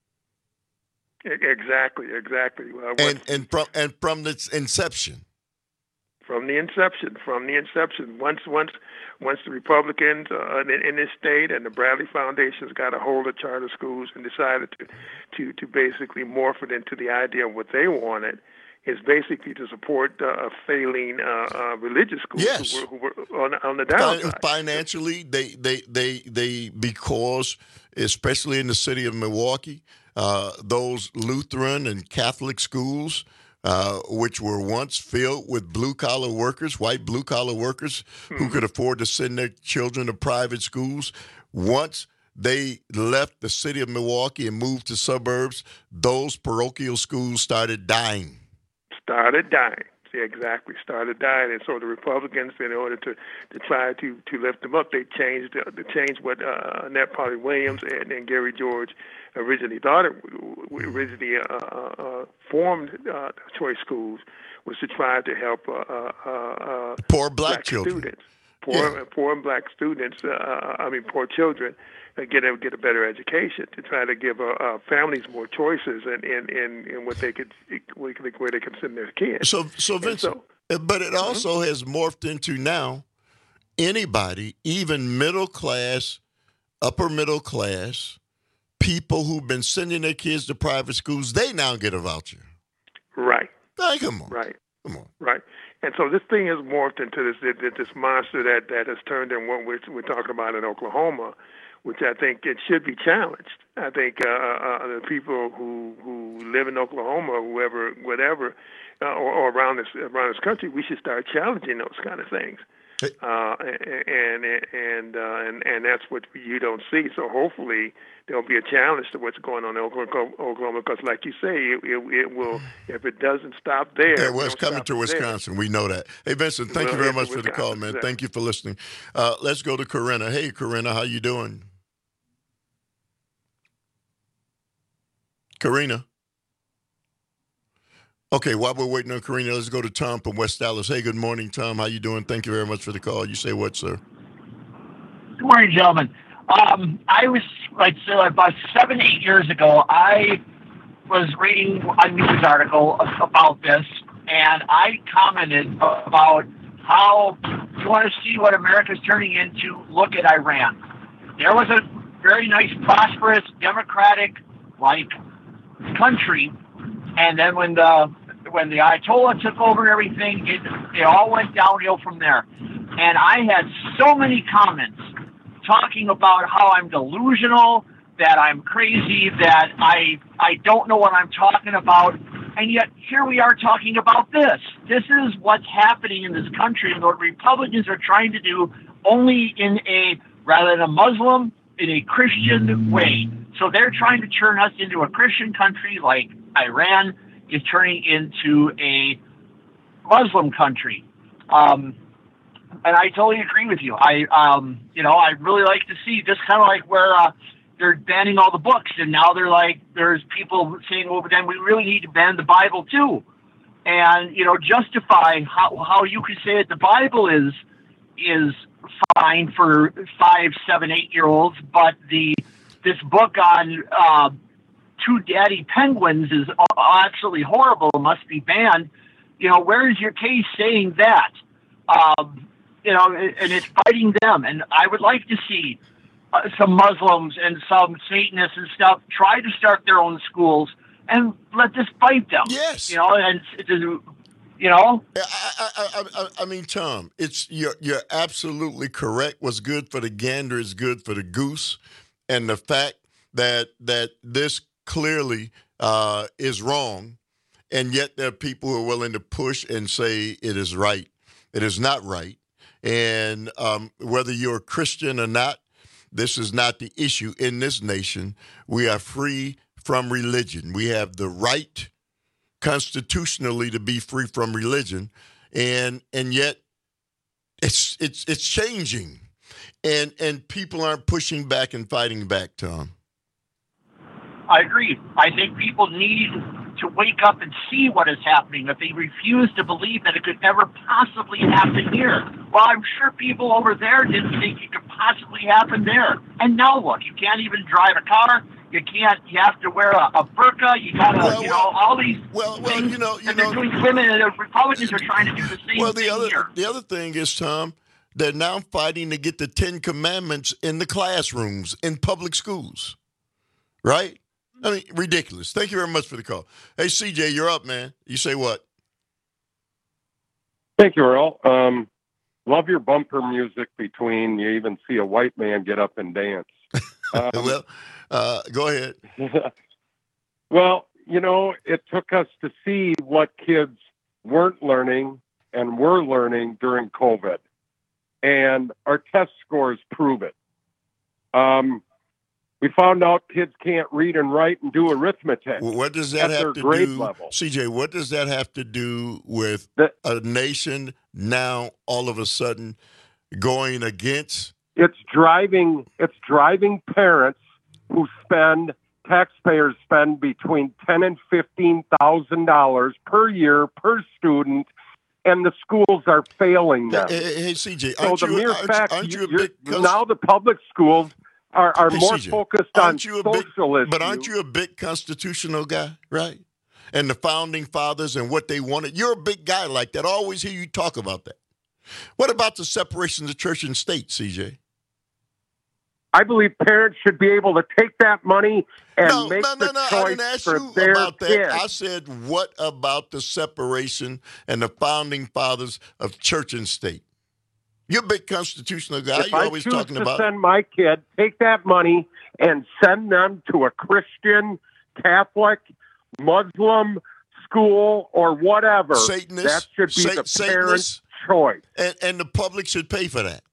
Speaker 9: Exactly.
Speaker 17: And from its inception.
Speaker 9: From the inception. Once the Republicans in this state and the Bradley Foundations got a hold of charter schools and decided to basically morph it into the idea of what they wanted, is basically to support failing religious schools.
Speaker 17: Yes.
Speaker 9: who were on the downside.
Speaker 17: Financially, they because, especially in the city of Milwaukee, those Lutheran and Catholic schools, which were once filled with blue-collar workers, white blue-collar workers, who could afford to send their children to private schools. Once they left the city of Milwaukee and moved to suburbs, those parochial schools started dying. Started dying.
Speaker 9: And so the Republicans, in order to try to lift them up, they changed what Annette Polly Williams and Gary George originally thought originally formed choice schools, was to try to help
Speaker 17: poor black children.
Speaker 9: Poor black students, poor children, get a better education, to try to give families more choices in what they could, where they can send their kids.
Speaker 17: So Vincent, but it also has morphed into now anybody, even middle class upper middle class, people who've been sending their kids to private schools, they now get a voucher.
Speaker 9: Right.
Speaker 17: Hey, come on.
Speaker 9: Right.
Speaker 17: Come on.
Speaker 9: Right. And so this thing has morphed into this monster that has turned in what we're talking about in Oklahoma, which I think it should be challenged. I think the people who live in Oklahoma, whatever, or around this country, we should start challenging those kind of things. And that's what you don't see. So hopefully there'll be a challenge to what's going on in Oklahoma, because like you say, it will. If it doesn't stop there,
Speaker 17: yeah, well, it's coming to Wisconsin. We know that. Hey, Vincent, thank you very much for the call, man. Thank you for listening. Let's go to Corinna. Hey, Corinna, how you doing? Corinna. Okay, while we're waiting on Corinna, let's go to Tom from West Dallas. Hey, good morning, Tom. How you doing? Thank you very much for the call. You say what, sir?
Speaker 10: Good morning, gentlemen. I was, about 7-8 years ago, I was reading a news article about this, and I commented about how you want to see what America's turning into, look at Iran. There was a very nice, prosperous, democratic-like country, and then when the Ayatollah took over and everything, it all went downhill from there. And I had so many comments talking about how I'm delusional, that I'm crazy, that I don't know what I'm talking about. And yet here we are talking about this. This is what's happening in this country, and what Republicans are trying to do, only rather than a Muslim, in a Christian way. So they're trying to turn us into a Christian country like Iran is turning into a Muslim country. And I totally agree with you. I really like to see just kind of like where they're banning all the books, and now there's people saying, well, then we really need to ban the Bible too. And, justify how you could say that the Bible is fine for 5, 7, 8-year-olds, but this book on two daddy penguins is absolutely horrible, must be banned. Where is your case saying that? And it's fighting them. And I would like to see some Muslims and some Satanists and stuff try to start their own schools and let this fight them.
Speaker 17: Yes. I mean, Tom, you're absolutely correct. What's good for the gander is good for the goose, and the fact that this clearly is wrong, and yet there are people who are willing to push and say it is right. It is not right, and whether you're a Christian or not, this is not the issue in this nation. We are free from religion. We have the right constitutionally to be free from religion, and yet it's changing, and people aren't pushing back and fighting back, Tom.
Speaker 10: I agree. I think people need to wake up and see what is happening. If they refuse to believe that it could ever possibly happen here, well, I'm sure people over there didn't think it could possibly happen there. And now look, you can't even drive a car. You can't. You have to wear a burqa. You got to, all these things that they're doing to women, and the Republicans are trying to do the same thing here.
Speaker 17: The other thing is, Tom, they're now fighting to get the 10 Commandments in the classrooms in public schools, right? I mean, ridiculous. Thank you very much for the call. Hey, CJ, you're up, man. You say what?
Speaker 11: Thank you, Earl. Love your bumper music between you even see a white man get up and dance.
Speaker 17: Go ahead.
Speaker 11: Well, it took us to see what kids weren't learning and were learning during COVID. And our test scores prove it. We found out kids can't read and write and do arithmetic.
Speaker 17: What does that have to do,
Speaker 11: level.
Speaker 17: CJ, what does that have to do with a nation now all of a sudden going against?
Speaker 11: It's driving parents who taxpayers spend between $10,000 and $15,000 per year per student, and the schools are failing them.
Speaker 17: Hey, CJ,
Speaker 11: now the public schools are
Speaker 17: hey,
Speaker 11: more
Speaker 17: CJ,
Speaker 11: focused on social issues.
Speaker 17: But aren't you a big constitutional guy, right? And the founding fathers and what they wanted. You're a big guy like that. I always hear you talk about that. What about the separation of church and state, CJ?
Speaker 11: I believe parents should be able to take that money and make the
Speaker 17: I didn't
Speaker 11: choice
Speaker 17: ask
Speaker 11: for
Speaker 17: you
Speaker 11: their
Speaker 17: about that.
Speaker 11: kids.
Speaker 17: I said, what about the separation and the founding fathers of church and state? You're a big constitutional guy.
Speaker 11: If
Speaker 17: You're
Speaker 11: I
Speaker 17: always
Speaker 11: choose
Speaker 17: talking
Speaker 11: to
Speaker 17: about
Speaker 11: send my kid, take that money and send them to a Christian, Catholic, Muslim school or whatever.
Speaker 17: Satanist,
Speaker 11: that should be the
Speaker 17: Satanist,
Speaker 11: parent's choice.
Speaker 17: And the public should pay for that.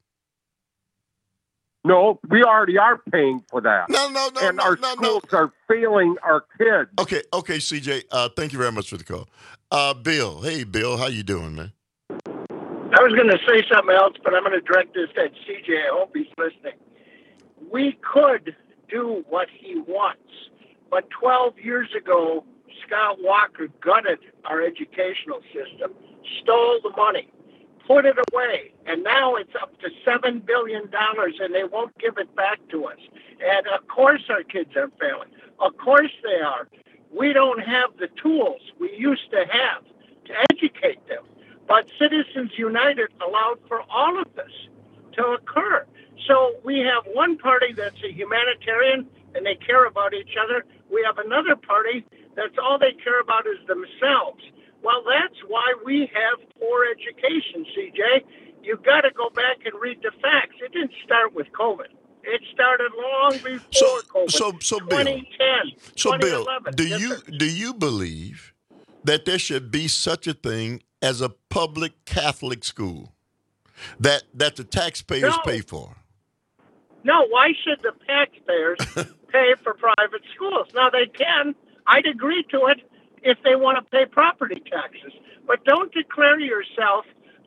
Speaker 11: No, we already are paying for that.
Speaker 17: No,
Speaker 11: and our schools are failing our kids.
Speaker 17: Okay, CJ. Thank you very much for the call. Bill, hey, Bill, how you doing, man?
Speaker 12: I was going to say something else, but I'm going to direct this at CJ. I hope he's listening. We could do what he wants, but 12 years ago, Scott Walker gutted our educational system, stole the money, put it away, and now it's up to $7 billion, and they won't give it back to us. And of course our kids are failing. Of course they are. We don't have the tools we used to have to educate them. But Citizens United allowed for all of this to occur. So we have one party that's a humanitarian, and they care about each other. We have another party that's all they care about is themselves. Well, that's why we have poor education, CJ. You've got to go back and read the facts. It didn't start with COVID. It started long before COVID.
Speaker 17: So
Speaker 12: 2010,
Speaker 17: Bill,
Speaker 12: 2011.
Speaker 17: do you believe that there should be such a thing as a public Catholic school that the taxpayers pay for?
Speaker 12: No, why should the taxpayers pay for private schools? Now, they can. I'd agree to it if they want to pay property taxes. But don't declare yourself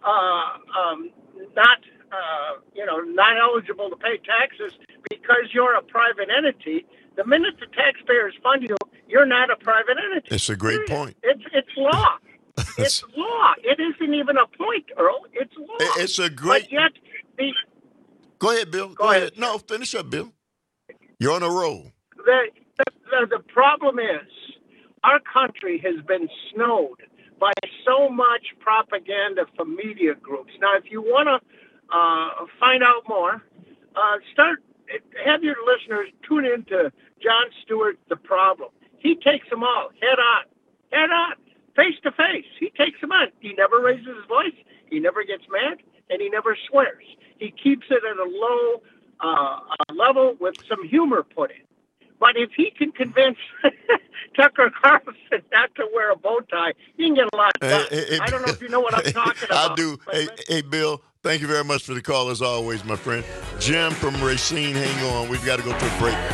Speaker 12: not eligible to pay taxes because you're a private entity. The minute the taxpayers fund you, you're not a private entity.
Speaker 17: That's a great point.
Speaker 12: It's law. It's law. It isn't even a point, Earl. It's law.
Speaker 17: It's a great.
Speaker 12: But yet,
Speaker 17: Go ahead, Bill. Go ahead. No, finish up, Bill. You're on a roll.
Speaker 12: The problem is our country has been snowed by so much propaganda from media groups. Now, if you want to find out more, have your listeners tune into Jon Stewart, The Problem. He takes them all head on, face to face. He takes them on. He never raises his voice. He never gets mad, and he never swears. He keeps it at a low level with some humor put in. But if he can convince Tucker Carlson not to wear a bow tie, he can get a lot done. I don't know if you know what I'm talking about.
Speaker 17: I do. Hey, Bill, thank you very much for the call, as always, my friend. Jim from Racine, hang on. We've got to go to a break.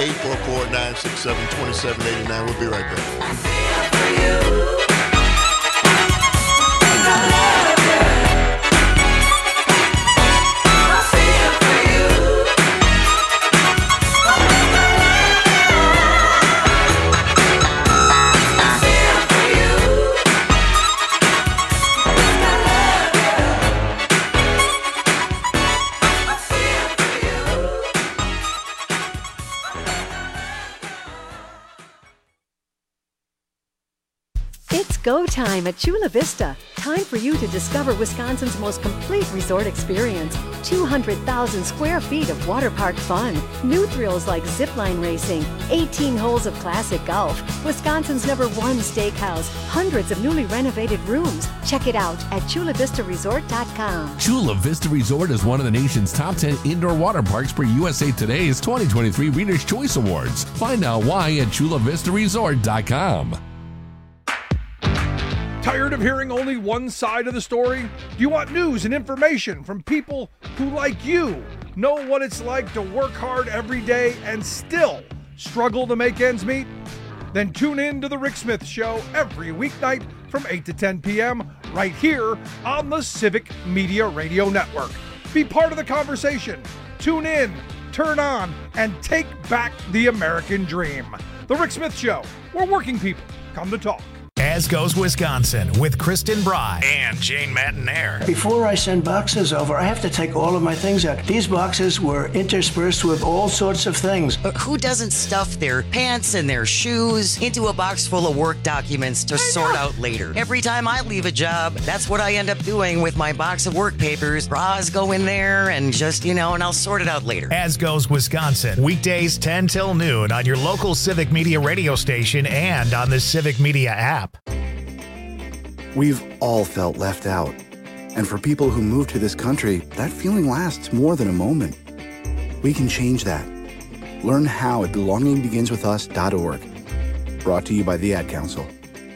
Speaker 17: 844-967-2789. We'll be right back.
Speaker 13: It's go time at Chula Vista. Time for you to discover Wisconsin's most complete resort experience. 200,000 square feet of water park fun. New thrills like zipline racing, 18 holes of classic golf, Wisconsin's #1 steakhouse, hundreds of newly renovated rooms. Check it out at ChulaVistaResort.com.
Speaker 8: Chula Vista Resort is one of the nation's top 10 indoor water parks for USA Today's 2023 Reader's Choice Awards. Find out why at ChulaVistaResort.com.
Speaker 15: Tired of hearing only one side of the story? Do you want news and information from people who, like you, know what it's like to work hard every day and still struggle to make ends meet? Then tune in to The Rick Smith Show every weeknight from 8 to 10 p.m. right here on the Civic Media Radio Network. Be part of the conversation. Tune in, turn on, and take back the American dream. The Rick Smith Show, where working people come to talk.
Speaker 1: As Goes Wisconsin with Kristen Bry and Jane Matanair.
Speaker 16: Before I send boxes over, I have to take all of my things out. These boxes were interspersed with all sorts of things.
Speaker 18: Who doesn't stuff their pants and their shoes into a box full of work documents to sort out later? Every time I leave a job, that's what I end up doing with my box of work papers. Bras go in there and just, and I'll sort it out later.
Speaker 1: As Goes Wisconsin, weekdays 10 till noon on your local Civic Media radio station and on the Civic Media app.
Speaker 19: We've all felt left out. And for people who move to this country, that feeling lasts more than a moment. We can change that. Learn how at belongingbeginswithus.org. Brought to you by the Ad Council.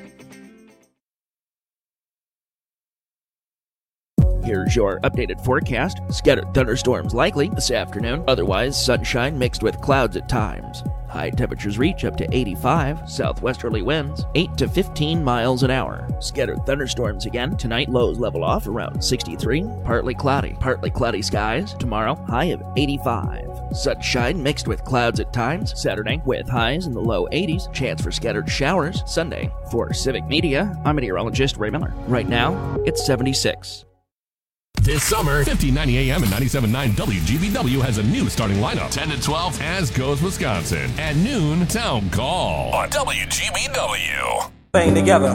Speaker 20: Here's your updated forecast. Scattered thunderstorms likely this afternoon. Otherwise, sunshine mixed with clouds at times. High temperatures reach up to 85. Southwesterly winds 8 to 15 miles an hour. Scattered thunderstorms again. Tonight, lows level off around 63. Partly cloudy skies. Tomorrow, high of 85. Sunshine mixed with clouds at times. Saturday, with highs in the low 80s. Chance for scattered showers. Sunday, for Civic Media, I'm meteorologist Ray Miller. Right now, it's 76.
Speaker 8: This summer, 1590 AM and 97.9 WGBW has a new starting lineup. 10 to 12, As Goes Wisconsin. At noon, Town Call on WGBW.
Speaker 22: Thing together.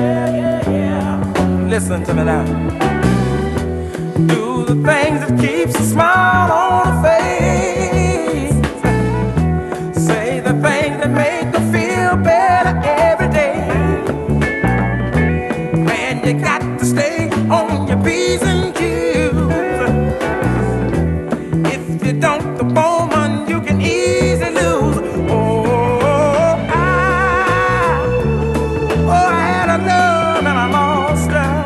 Speaker 22: Listen to me now. Do the things that keeps a smile on the face. Say the things that make you feel better every day. And you got to stay on your P's and Q's. If you don't, the woman you can easily lose. I had a love and I lost her.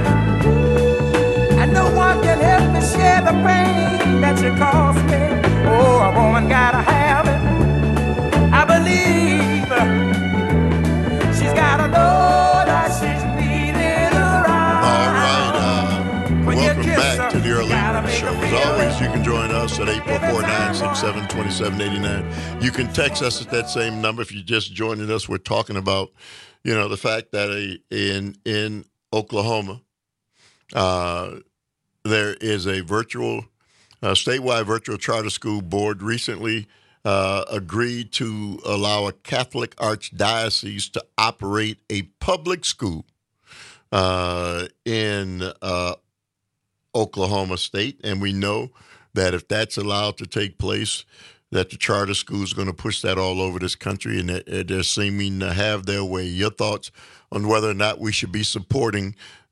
Speaker 22: And no one can help me share the pain that you caused me. Oh, a woman gotta have it. I believe she's gotta know that she's needed around.
Speaker 17: All right. Welcome back to the Early Morning Show. As always, you can join us at 844-967-2789. You can text us at that same number. If you're just joining us, we're talking about, the fact that in Oklahoma, there is a statewide virtual charter school board recently agreed to allow a Catholic archdiocese to operate a public school in Oklahoma State. And we know that if that's allowed to take place, that the charter school is going to push that all over this country, and they're seeming to have their way. Your thoughts on whether or not we should be supporting,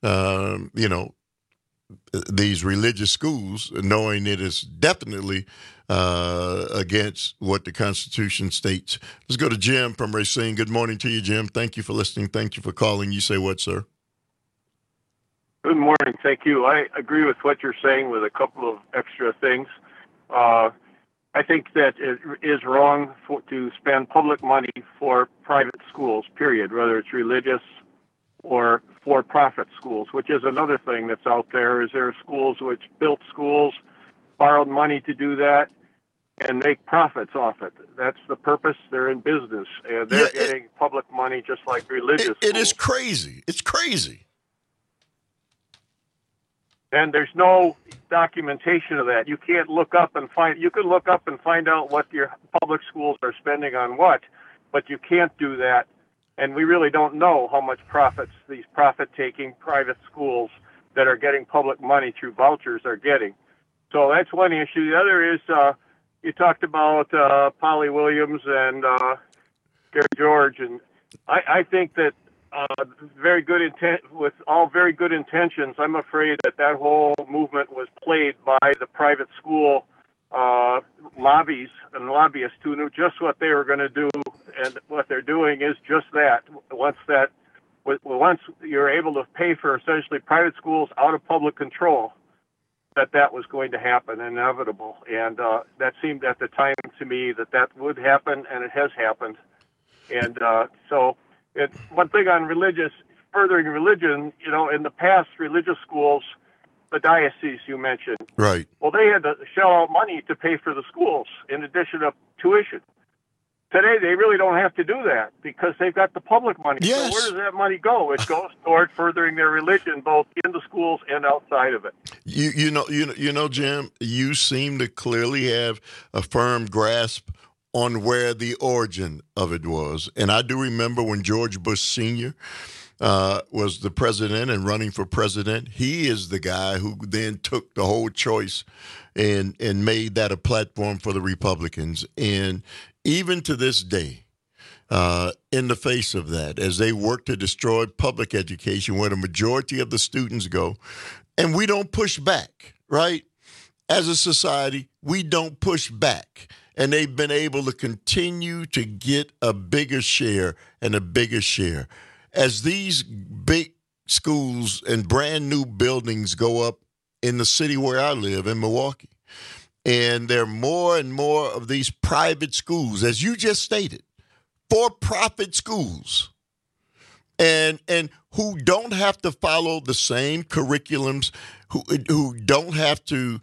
Speaker 17: these religious schools, knowing it is definitely against what the Constitution states. Let's go to Jim from Racine. Good morning to you, Jim. Thank you for listening. Thank you for calling. You say what, sir?
Speaker 21: Good morning. Thank you. I agree with what you're saying with a couple of extra things. I think that it is wrong to spend public money for private schools, period, whether it's religious or for-profit schools, which is another thing that's out there. Is there are schools which built schools, borrowed money to do that, and make profits off it. That's the purpose. They're in business, and they're getting public money just like religious schools.
Speaker 17: It is crazy. It's crazy.
Speaker 21: And there's no documentation of that. You can't look up and find. You can look up and find out what your public schools are spending on what, but you can't do that. And we really don't know how much profits these profit-taking private schools that are getting public money through vouchers are getting. So that's one issue. The other is you talked about Polly Williams and Gary George, and I think that very good intent, with all very good intentions, I'm afraid that whole movement was played by the private school lobbies and lobbyists who knew just what they were going to do, and what they're doing is just that. Once you're able to pay for essentially private schools out of public control, that was going to happen, inevitable. And that seemed at the time to me that would happen, and it has happened. And so one thing on furthering religion, in the past, religious schools, the diocese you mentioned.
Speaker 17: Right.
Speaker 21: Well, they had to shell out money to pay for the schools in addition to tuition. Today, they really don't have to do that because they've got the public money.
Speaker 17: Yes.
Speaker 21: So where does that money go? It goes toward furthering their religion, both in the schools and outside of it.
Speaker 17: You know, Jim, you seem to clearly have a firm grasp on where the origin of it was. And I do remember when George Bush Sr. Was the president and running for president. He is the guy who then took the whole choice and made that a platform for the Republicans. And even to this day, in the face of that, as they work to destroy public education, where the majority of the students go, and we don't push back, right? As a society, we don't push back. And they've been able to continue to get a bigger share and a bigger share. As these big schools and brand new buildings go up in the city where I live, in Milwaukee, and there are more and more of these private schools, as you just stated, for-profit schools, and who don't have to follow the same curriculums, who don't have to,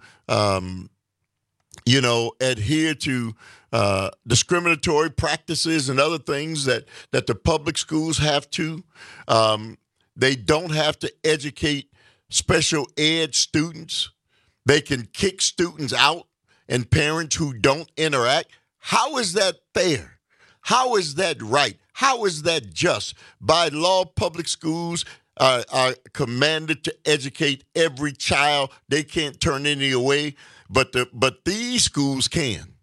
Speaker 17: adhere to discriminatory practices and other things that the public schools have to. They don't have to educate special ed students. They can kick students out and parents who don't interact. How is that fair? How is that right? How is that just? By law, public schools are commanded to educate every child. They can't turn any away, but these schools can.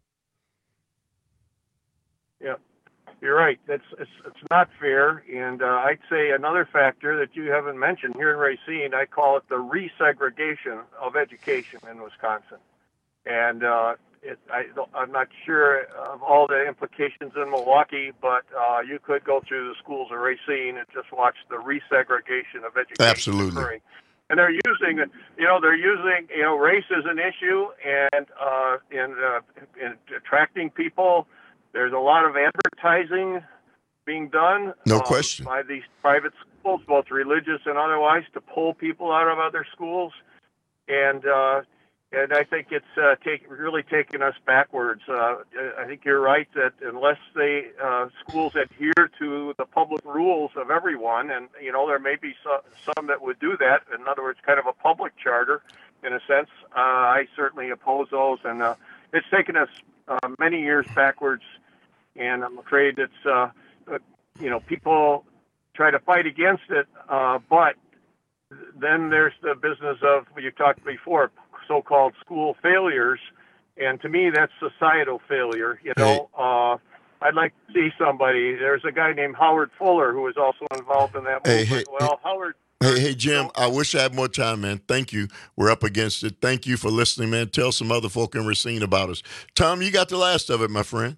Speaker 21: Yeah, you're right. It's not fair, and I'd say another factor that you haven't mentioned here in Racine, I call it the resegregation of education in Wisconsin, and I'm not sure of all the implications in Milwaukee, but you could go through the schools of Racine and just watch the resegregation of education.
Speaker 17: Absolutely.
Speaker 21: Occurring. And they're using, race as an issue, and in attracting people. There's a lot of advertising being done.
Speaker 17: No question.
Speaker 21: By these private schools, both religious and otherwise, to pull people out of other schools, and I think it's really taken us backwards. I think you're right that unless schools adhere to the public rules of everyone, and there may be some that would do that. In other words, kind of a public charter, in a sense. I certainly oppose those, and it's taken us many years backwards. And I'm afraid it's people try to fight against it, but then there's the business of you talked before. So-called school failures, and to me, that's societal failure. I'd like to see somebody. There's a guy named Howard Fuller who was also involved in that movement. Howard.
Speaker 17: Hey, Jim, I wish I had more time, man. Thank you. We're up against it. Thank you for listening, man. Tell some other folk in Racine about us. Tom, you got the last of it, my friend.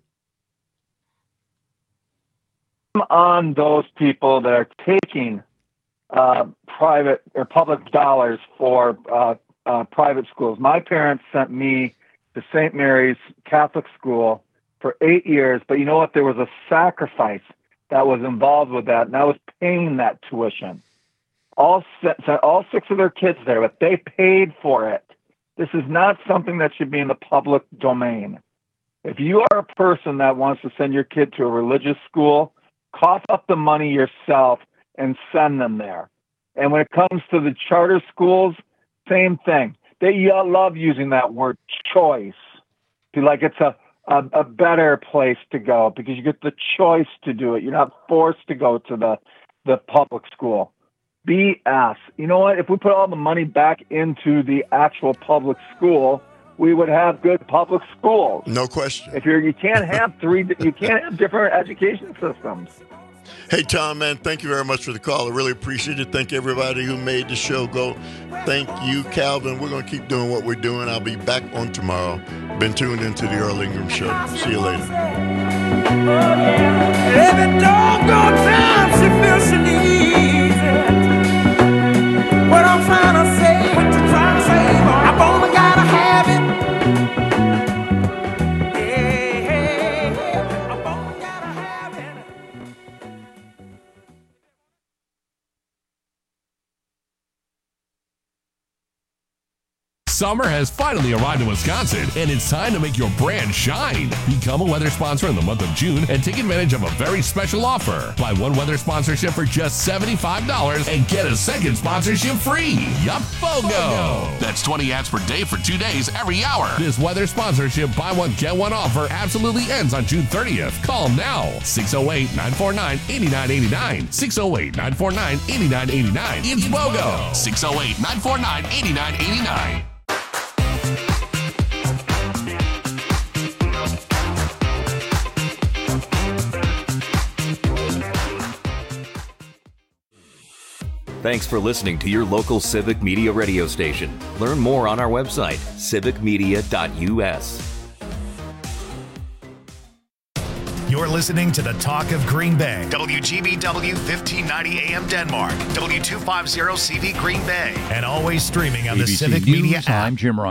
Speaker 2: On those people that are taking private or public dollars for private schools. My parents sent me to St. Mary's Catholic School for 8 years, but you know what? There was a sacrifice that was involved with that, and I was paying that tuition. All 6 of their kids there, but they paid for it. This is not something that should be in the public domain. If you are a person that wants to send your kid to a religious school, cough up the money yourself and send them there. And when it comes to the charter schools, same thing. They love using that word choice. Feel like it's a better place to go because you get the choice to do it. You're not forced to go to the public school. BS. You know what? If we put all the money back into the actual public school, we would have good public schools.
Speaker 17: No question.
Speaker 2: If you can't have you can't have different education systems.
Speaker 17: Hey, Tom, man, thank you very much for the call. I really appreciate it. Thank everybody who made the show go. Thank you, Calvin. We're going to keep doing what we're doing. I'll be back on tomorrow. Been tuned into the Earl Ingram Show. See you later.
Speaker 22: Every doggone time she feels she needs it. What I'm trying to say, I've only got to have it.
Speaker 8: Summer has finally arrived in Wisconsin, and it's time to make your brand shine. Become a weather sponsor in the month of June and take advantage of a very special offer. Buy one weather sponsorship for just $75 and get a second sponsorship free. Yup, BOGO! That's 20 ads per day for 2 days every hour. This weather sponsorship buy one, get one offer absolutely ends on June 30th. Call now. 608-949-8989. 608-949-8989. It's BOGO. 608-949-8989.
Speaker 3: Thanks for listening to your local Civic Media radio station. Learn more on our website, civicmedia.us.
Speaker 1: You're listening to the Talk of Green Bay. WGBW 1590 AM Denmark. W250 CV Green Bay. And always streaming on the
Speaker 4: ABC
Speaker 1: Civic
Speaker 4: News,
Speaker 1: Media app.
Speaker 4: I'm Jim Ryan.